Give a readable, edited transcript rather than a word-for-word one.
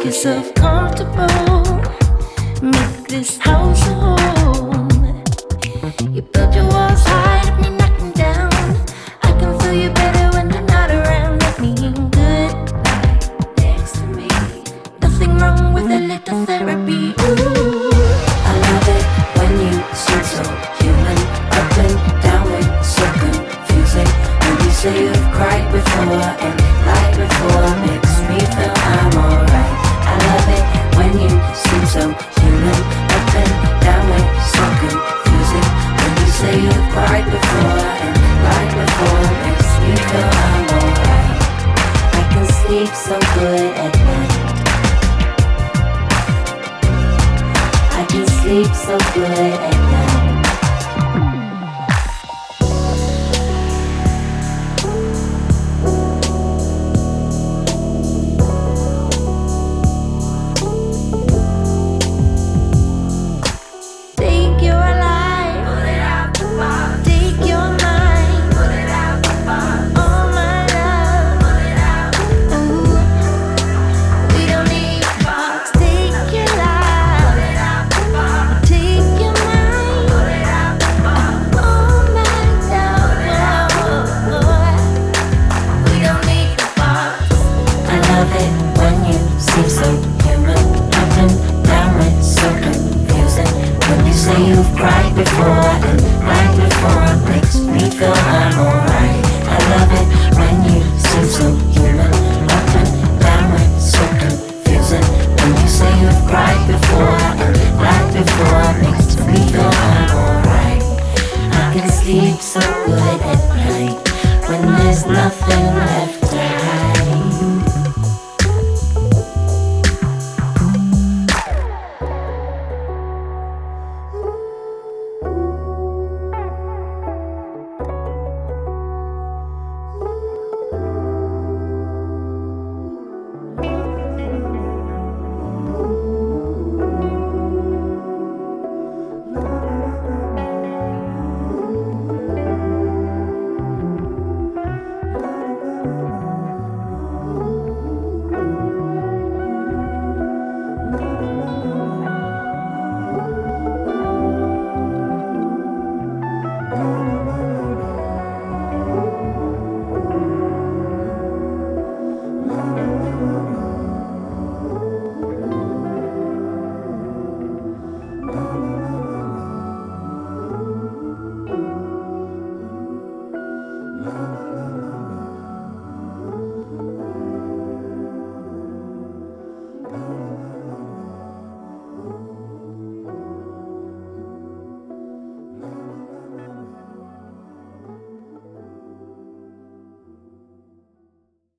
yourself comfortable. Make this house a home. You build your walls high, let me knock them down. I can feel you better when you're not around. Let me in good night next to me. Nothing wrong with a little therapy. Ooh, I love it when you seem so human. Up and down with so confusing. When you say you've cried before and lied before, makes me feel I'm alright. I love it when you seem so human. Up and down with so confusing. When you say you've cried before and lied before, makes me feel I'm alright. I can sleep so good at night. I can sleep so good at night.